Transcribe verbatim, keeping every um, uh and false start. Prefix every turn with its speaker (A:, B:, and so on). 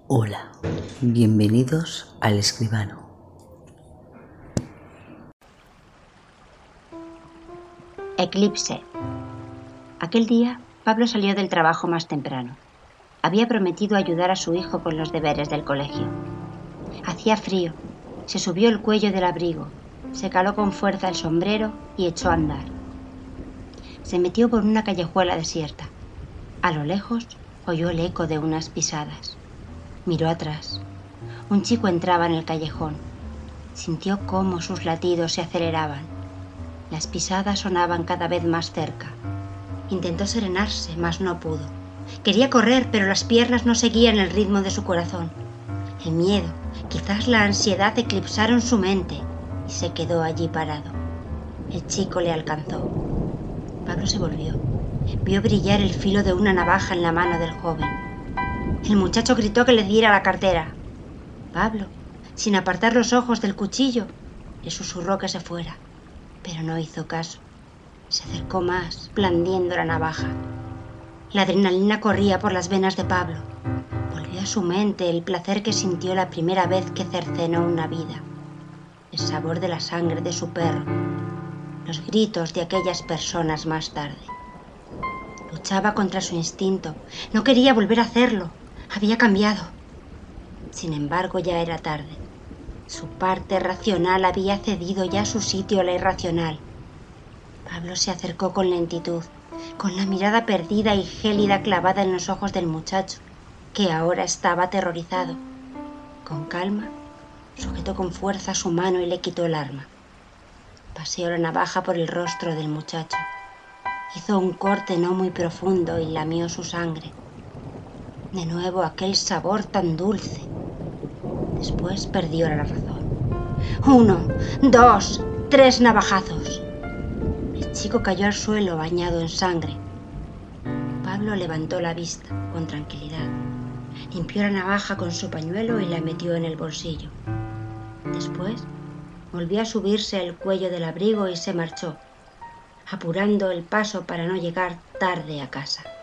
A: Hola, bienvenidos al escribano.
B: Eclipse. Aquel día, Pablo salió del trabajo más temprano. Había prometido ayudar a su hijo con los deberes del colegio. Hacía frío. Se subió el cuello del abrigo, se caló con fuerza el sombrero y echó a andar. Se metió por una callejuela desierta. A lo lejos oyó el eco de unas pisadas. Miró atrás. Un chico entraba en el callejón. Sintió cómo sus latidos se aceleraban. Las pisadas sonaban cada vez más cerca. Intentó serenarse, mas no pudo. Quería correr, pero las piernas no seguían el ritmo de su corazón. El miedo, quizás la ansiedad eclipsaron su mente y se quedó allí parado. El chico le alcanzó. Pablo se volvió. Vio brillar el filo de una navaja en la mano del joven. El muchacho gritó que le diera la cartera. Pablo, sin apartar los ojos del cuchillo, le susurró que se fuera, pero no hizo caso. Se acercó más, blandiendo la navaja. La adrenalina corría por las venas de Pablo. Volvió a su mente el placer que sintió la primera vez que cercenó una vida, el sabor de la sangre de su perro, los gritos de aquellas personas más tarde. Luchaba contra su instinto, no quería volver a hacerlo, había cambiado. Sin embargo, ya era tarde. Su parte racional había cedido ya su sitio a la irracional. Pablo se acercó con lentitud, con la mirada perdida y gélida clavada en los ojos del muchacho, que ahora estaba aterrorizado. Con calma, sujetó con fuerza su mano y le quitó el arma. Paseó la navaja por el rostro del muchacho. Hizo un corte no muy profundo y lamió su sangre. De nuevo aquel sabor tan dulce. Después perdió la razón. Uno, dos, tres navajazos. El chico cayó al suelo bañado en sangre. Pablo levantó la vista con tranquilidad. Limpió la navaja con su pañuelo y la metió en el bolsillo. Después volvió a subirse el cuello del abrigo y se marchó, apurando el paso para no llegar tarde a casa.